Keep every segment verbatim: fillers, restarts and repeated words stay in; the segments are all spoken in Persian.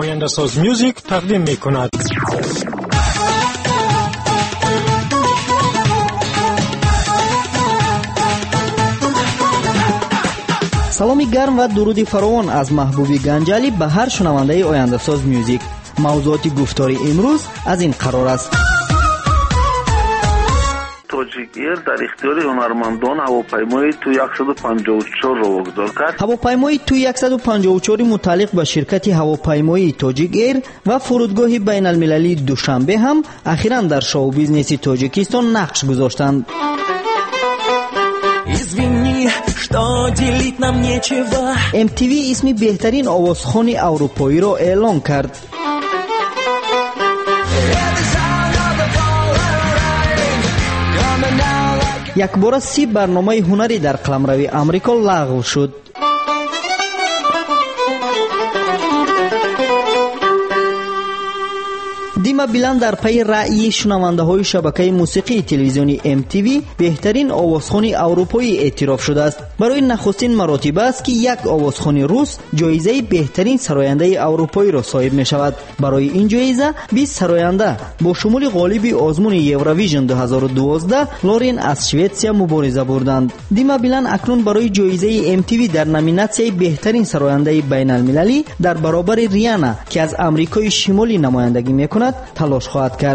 Oyandasaz Music taqdim می‌کند. саломи гарм ва дуруди фаровон аз маҳбуби ганҷалӣ ба ҳар шунавандаи Oyandasaz Music. мавзуоти гуфтори имрӯз аз ин қарор аст. Тоҷикер дар ихтиёри ҳунармандон ҳавопаймои Ту сад و پنجاه و چهار ро вогузор кард. ҳавопаймои Ту сад و پنجاه و چهار мутааллиқ ба ширкати ҳавопаймоии Тоҷик Эйр ва фурудгоҳи байналмилалии Душанбе ҳам ахиран дар шоу-бизнеси Тоҷикистон нақш гузоштанд. эм ти ви исми беҳтарин овозхони аврупоиро эълон кард. якбора си барномаи ҳунарӣ дар қаламрави амрико лағв шуд. дима билан дар пайи раъйи шунавандаҳои шабакаи мусиқии телевизиони эм ти ви беҳтарин овозхони аврупоӣ эътироф шудааст. барои нахустин маротиба аст ки як овозхони рус ҷоизаи беҳтарин сарояндаи аврупоиро соҳиб мешавад. барои ин ҷоиза бист сароянда бо шумули ғолиби озмуни Евровижн ду ҳазору дувоздаҳ Лорен аз Шветсия мубориза бурданд. дима билан акнун барои ҷоизаи эм ти ви дар номинатсияи беҳтарин сарояндаи байналмилалӣ дар баробари Риана ки аз Амрикои Шимолӣ намояндагӣ мекунад талош хоҳад кард.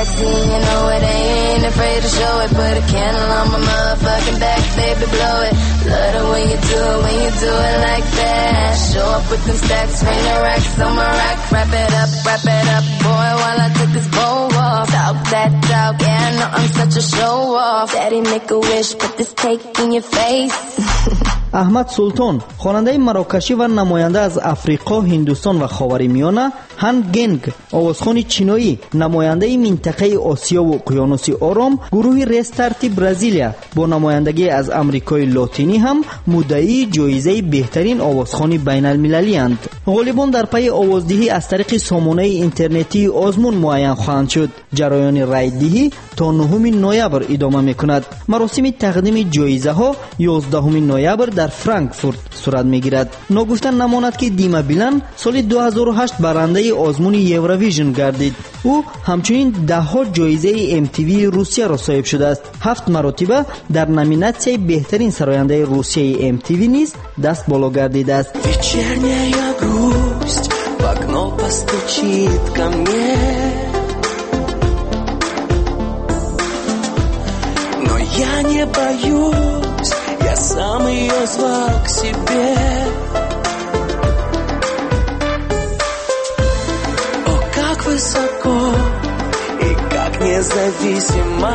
аҳмад Султон, хонандаи марокашӣ ва намоянда аз Африқо, Ҳиндустон ва Ховаримиёна, Хан Генг, овозхони чиноӣ, намояндаи минтақаи Осиёву Уқёнуси Ором, гурӯҳи Рестарти Бразилия бо намояндагӣ аз Амрикои Лотинӣ ҳам муддаии ҷоизаи беҳтарин овозхони байналмилалианд. ғолибон дар пайи овоздиҳӣ аз тариқи сомонаи интернетии озмун муайян хоҳанд шуд. ҷараёни райдиҳӣ то нӯҳуми ноябр идома мекунад. маросими тақдими ҷоизаҳо ёздаҳуми ноябр дар Франкфурт сурат мегирад. ногуфта намонад ки Дима Билан соли ду ҳазору ҳашт барандаи озмуни Евровижн гардид. ӯ ҳамчунин даҳҳо ҷоизаи эм ти ви Русияро соҳиб шудааст. ҳафт маротиба дар номинатсияи беҳтарин сарояндаи Русияи эм ти ви низ даст боло гардидааст. Вечерняя грусть в окно постучит ко мне, но я не боюсь, я сам ее звал к себе. О, как высоко и как независимо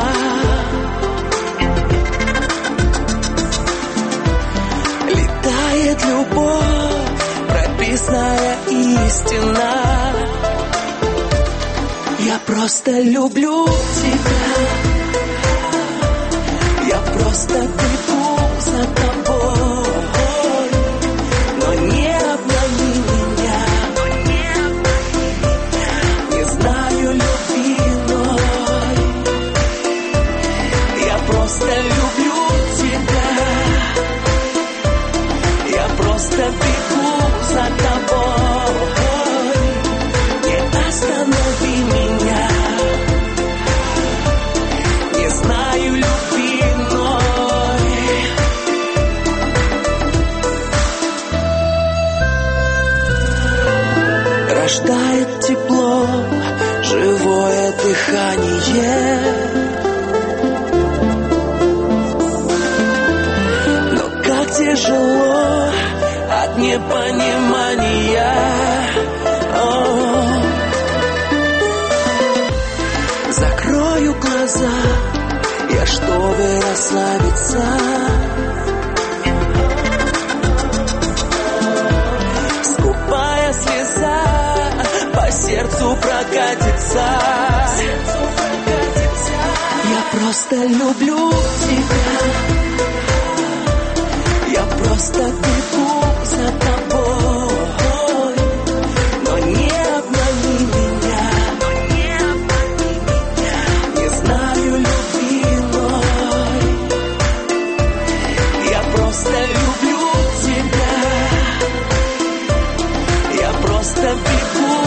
летает любовь, прописная истина. Я просто люблю тебя, я просто бегу за тобой, но не обмани меня, не знаю любви иной. Я просто люблю тебя, я просто бегу за тобой, не останови меня, не знаю любви иной. Рождает тепло, живое дыхание, но как тяжело от непонимания. О, закрою глаза я, чтобы расслабиться. Скупая слеза по сердцу прокатится. Я просто люблю тебя, я просто бегу за тобой, но не обмани меня, не знаю любви иной. Я просто люблю тебя, я просто бегу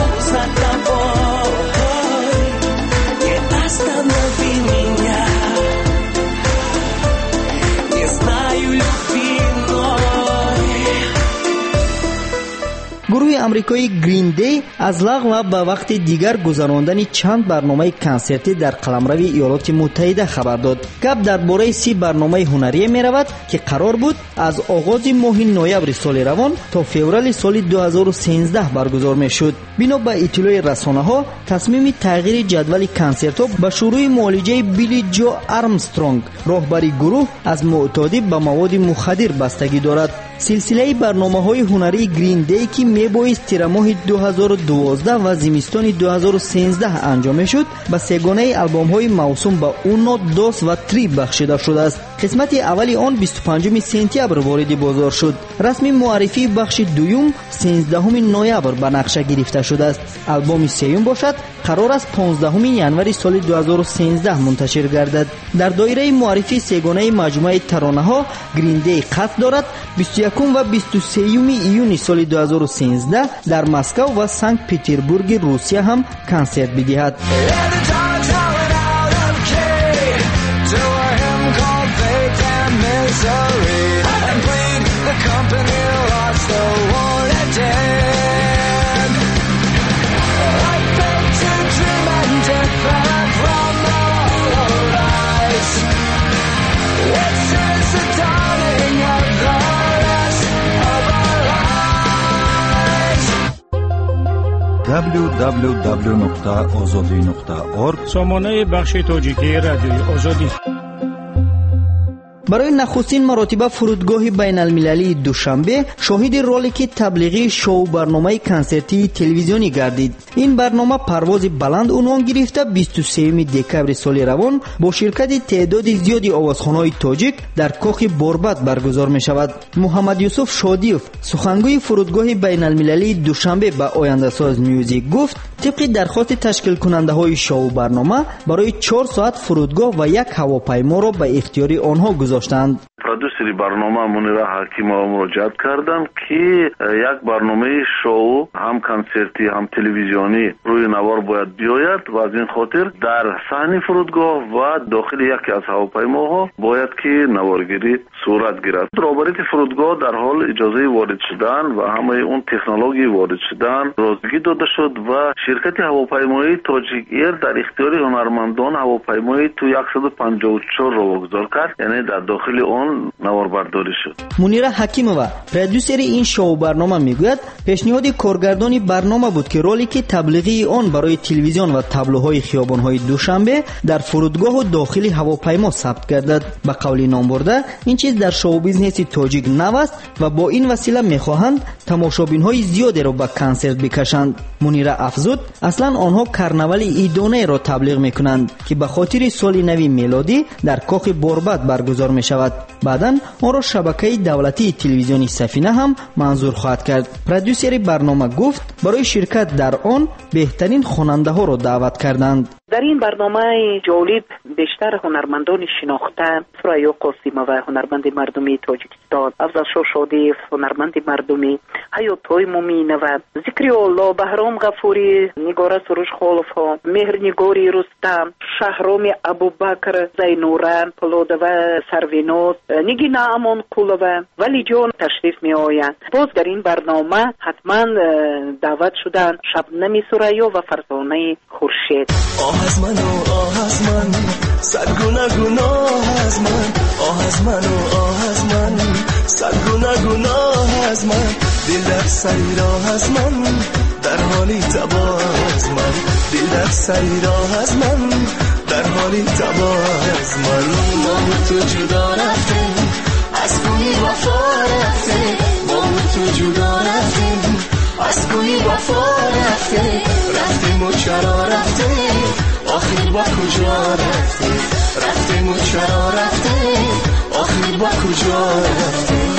آمریکایی گرین دی از لغو به وقت دیگر گذراندن چند برنامه کنسرتی در قلمرو ایالات متحده خبر داد. گپ درباره سی برنامه هنری می رود که قرار بود از آغاز ماه نوامبر سال روان تا فوریه سال دو هزار و سیزده برگزار می شد. بنا به اطلاع رسانه ها تصمیم تغییر جدول کنسرت ها به شروع معالجه بیلی جو آرمسترونگ راهبری گروه از معتادی به مواد مخدر بستگی دارد. سلسله برنامه‌های هنری گرین دی که میبایست تیر ماه دو هزار و دوازده و زمستان دو هزار و سیزده انجام شد به سگانه آلبوم‌های موسوم به اونو، دوس و تری بخشیده شده است. قسمت اولی آن بیست و پنجم سپتامبر وارد بازار شد. رسمی معرفی بخش دوم سیزدهم نوامبر به نقشه گرفته شده است. آلبوم سوم باشد قرار است پانزدهم ژانویه سال دو هزار و سیزده منتشر گردد. در دایره معرفی سگانه مجموعه ترانه‌ها گرین دی قصد دارد بیست و یکم و بیست و سوم ایون سال دو هزار و سیزده در مسکو و سنت پترزبورگ روسیه هم کنسرت بدهد. دبلیو دبلیو دبلیو نقطه آزادی نقطه اورگ سامانه بخش تاجیکی رادیوی آزادی. برای نخستین مرتبه فرودگاه بین المللی دوشنبه شاهد رولیک تبلیغی شو برنامه کنسرتی تلویزیونی گردید. این برنامه پرواز بلند عنوان گرفته بیست و سوم دکمبر سال روان با شرکت تعداد زیادی آوازخوان‌های تاجیک در کاخ بوربت برگزار می شود. محمد یوسف شادیوف سخنگوی فرودگاه بین المللی دوشنبه به آینده ساز میوزیک گفت طبق درخواست تشکیل کننده های شو برنامه برای چهار ساعت فرودگاه و یک هواپیما را به اختیار آنها گذاشتند. پرودوسری برنامه منیره حکیمова مراجعت کردند که یک برنامه شو هم کنسرتی هم تلویزیونی روی نوار باید بیاید و از این خاطر در صحنه فرودگاه و داخل یکی از هواپیماها باید که نوارگیری صورت گیرد. رابطه فرودگاه در حال اجازه وارد شدن و همه اون تکنولوژی وارد شدن رازگی داده شد و شرکت هواپیمایی تاجیک ایر در اختیار هنرمندان هواپیمایی تو صد و پنجاه و چهار را واگذار کرد، یعنی در داخل آن نواربرداری شد. منیره حکیمова پرودوسر این شو برنامه میگوید پیشنهاد کارگردانی برنامه بود که رولی که تبلیغی آن برای تلویزیون و تابلوهای خیابان‌های دوشنبه در فرودگاه و داخل هواپیما ثبت گردد. به قول نامبرده این چیز در شو بیزنس تاجیک نو است و با این وسیله میخواهند تماشابین‌های زیادی را به کنسرت بکشند. منیره افزود اصلا آنها کرنول ایدانه را تبلیغ میکنند که به خاطر سال نو میلادی در کاخ بوربت برگزار می شود. بعداً آن را شبکه دولتی تلویزیونی سفینه هم منظور خواهد کرد. پرودوسر برنامه گفت برای شرکت در آن بهترین خواننده ها را دعوت کردند. در این برنامه جالب بیشتر هنرمندان شناخته ثریا قاسمova هنرمند مردمی تاجیکستان، افضل شاه شادیف هنرمند مردمی، حیات‌های مومینова، ذکری الله، بهرام غفوری، نگاره سروشخالوف‌ها، مهرنگاری رستم، شهرام ابوبکر، زینوران پولادova، سرویناز، نگینا امانقولova ولی جان تشریف می‌آیند. باز در این برنامه حتما دعوت شدند شبنم ثریا و فرزانه خورشید. آه از من و آه از من صد گونه گناه از من، آه از من و آه از من صد گونه گناه از من، دل در سری راه از من در حالی تباه از من، دل در سری راه از من در حالی تباه از من. ما تو جدا رفتیم از کوی وفا رفتیم، ما تو جدا رفتیم از کوی وفا رفتیم، رفتیم و چرا رفتیم آخر با کجا رفتیم، رفتیم و چرا رفتیم آخر با کجا رفتیم.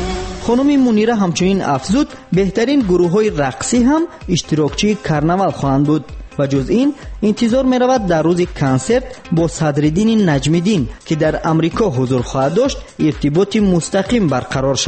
خانم منیره همچنین افزود بهترین گروه های رقصی هم اشتراکچی کرنول خواهند بود و جز این انتظار می رود در روز کنسرت با صدرالدین نجمیدین که در امریکا حضور خواهد داشت ارتباط مستقیم برقرار شود.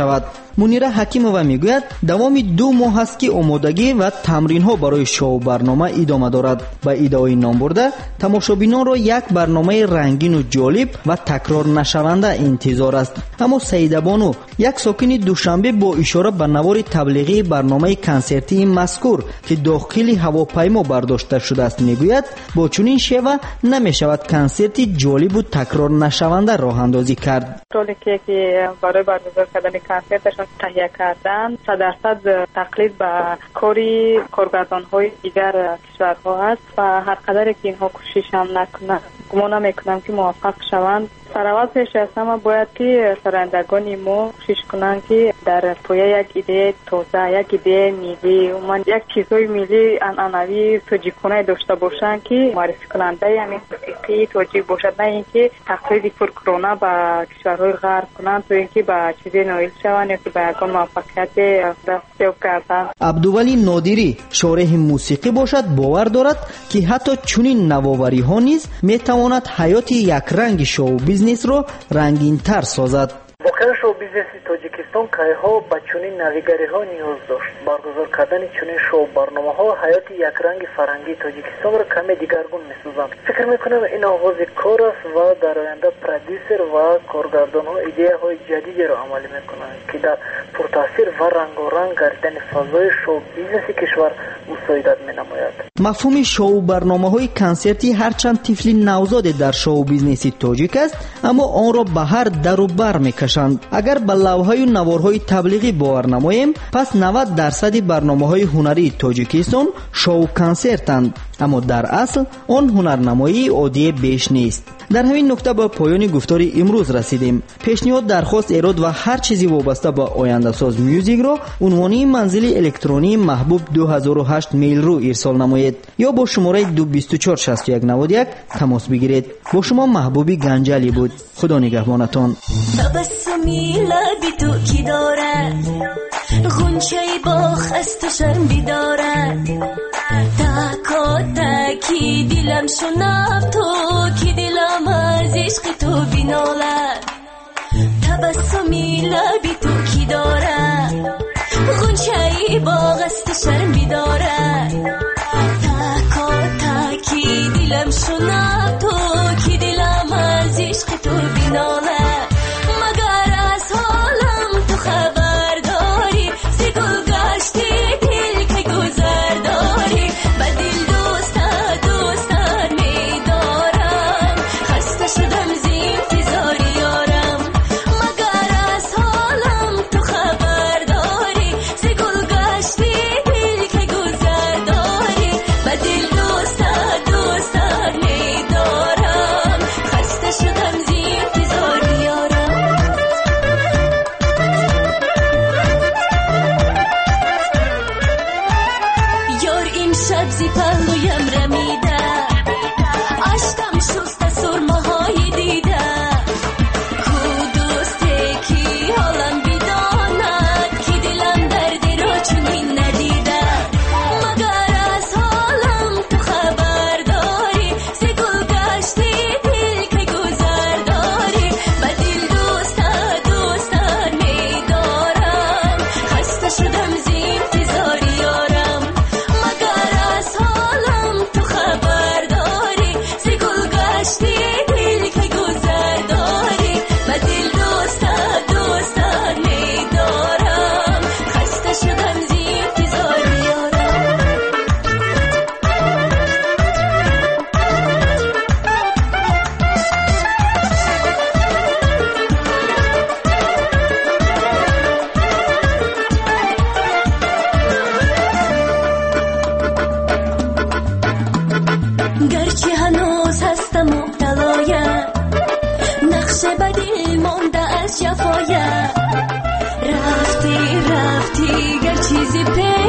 منیره حکیمова میگوید دوام دو ماه است که آمادگی و تمرین ها برای شو برنامه ادامه دارد. با ادعای نام برده تماشابینان را یک برنامه رنگین و جالب و تکرار نشونده انتظار است. اما سعیده بانو یک ساکن دوشنبه با اشاره به نوار تبلیغی برنامه کنسرتی مذکور که داخل هواپیما برداشته شده است میگوید با چنین شیوه نمیشود کنسرتی جالب و تکرار نشونده راه اندازی کرد. رولی که برای برگزار کردن کنسرتشان تهیه کردن صد درصد تقلید به کاری کارگردان‌های دیگر کشورها است و هر قدر که اینها کوشش هم نکنند گمان میکنم که موفق شوند. سراغ پیش از همه باید که سرندگان ما کوشش کنند که در پای یک ایده تازه، یک ایده ملی و من یک چیزای ملی عنعنوی توجیه‌کننده داشته باشند که معرفی کننده یعنی موسیقی توجیه باشد، نه اینکه تقلید پرکرونا به کشورهای غرب کنند تو اینکه به چیزی نایل شوند یا که به یکان موفقیت دست یابی کردن. عبدولی نادری شارح موسیقی باشد باور دارد که حتی چنین نوآوری ها نیز میتواند حیات یک رنگ شو بیزنس رو رنگین تر سازد. واقعا شو بیزنس تاجیکستان که ها به چنین نویگری ها نیاز داشت. برگزار کردن چنین شو برنامه ها حیات یک رنگ فرهنگی تاجیکستان را کمی دیگرگون می‌سازند. فکر میکنم این آغاز کار است و در آینده پرودیوسر و کارگردان ها ایده های جدیدی را عملی میکنند که در پرتاثیر و رنگارنگ گردیدن فضای شو بیزنس کشور مساعدت مینماید. مفهوم شو برنامه های کنسرتی هرچند طفل نوزاد در شو بیزنس تاجیک است اما آن را به هر در و بر میکشند. اگر به لوحه‌های و نوارهای تبلیغی باور نماییم پس نود درصد برنامه‌های هنری تاجیکستان شو کنسرتند، اما در اصل آن هنرنمایی عادی بیش نیست. در همین نکته به پایان گفتار امروز رسیدیم. پیشنهاد، درخواست، ایراد و هر چیزی وابسته به آینده ساز میوزیک را عنوانی منزل الکترونی محبوب دو هزار و هشت میل رو ارسال نمایید یا با شماره دو بیست و چهار شصت و یک نود و یک تماس بگیرید. با شما محبوبی گنجلی بود. خدا نگهبانتان. تبسمی لبی تو کی دارد، غنچه باغ از تو شرم بیدارد، تکا تکی دلم شنب تو کی دلم از عشق تو بینالد. تبسمی لبی تو کی دارد، غنچه باغ از تو شرم بیدارد، تکا تکی دلم شنب تو کی دلم از عشق تو بینالد. مگر از حالم تو خبر داری، ز گل گشتی دل که گذر داری، به دل دوسته دوسته میدارم، خسته شدم ز انتظار یارم. مگر از حالم تو خبر داری، ز گل گشتی دل که گذر داری، به دل دوسته دوسته میدارم، خسته شدم ز انتظار یارم. یار امشب زی پهلویم رمیده، اشکم شسته سرمه های دیده، کو دوسته کی حالم بداند، کی دلم دردی را چنین ندیده. مگر از حالم تو خبر داری، ز گل گشتی دل که گذر داری، به دل دوسته دوسته میدارم، خسته شدم ز انتظار یارم. مگر از حالم تو خبر داری، ز گل گشتی دل که گذر داری، به دل دوسته دوسته میدارم، خسته شدم ز انتظار یارم. گرچه هنوز هستم مبتلایم، نقش به دل مانده از جفایم، رفتی رفتی گر چیزی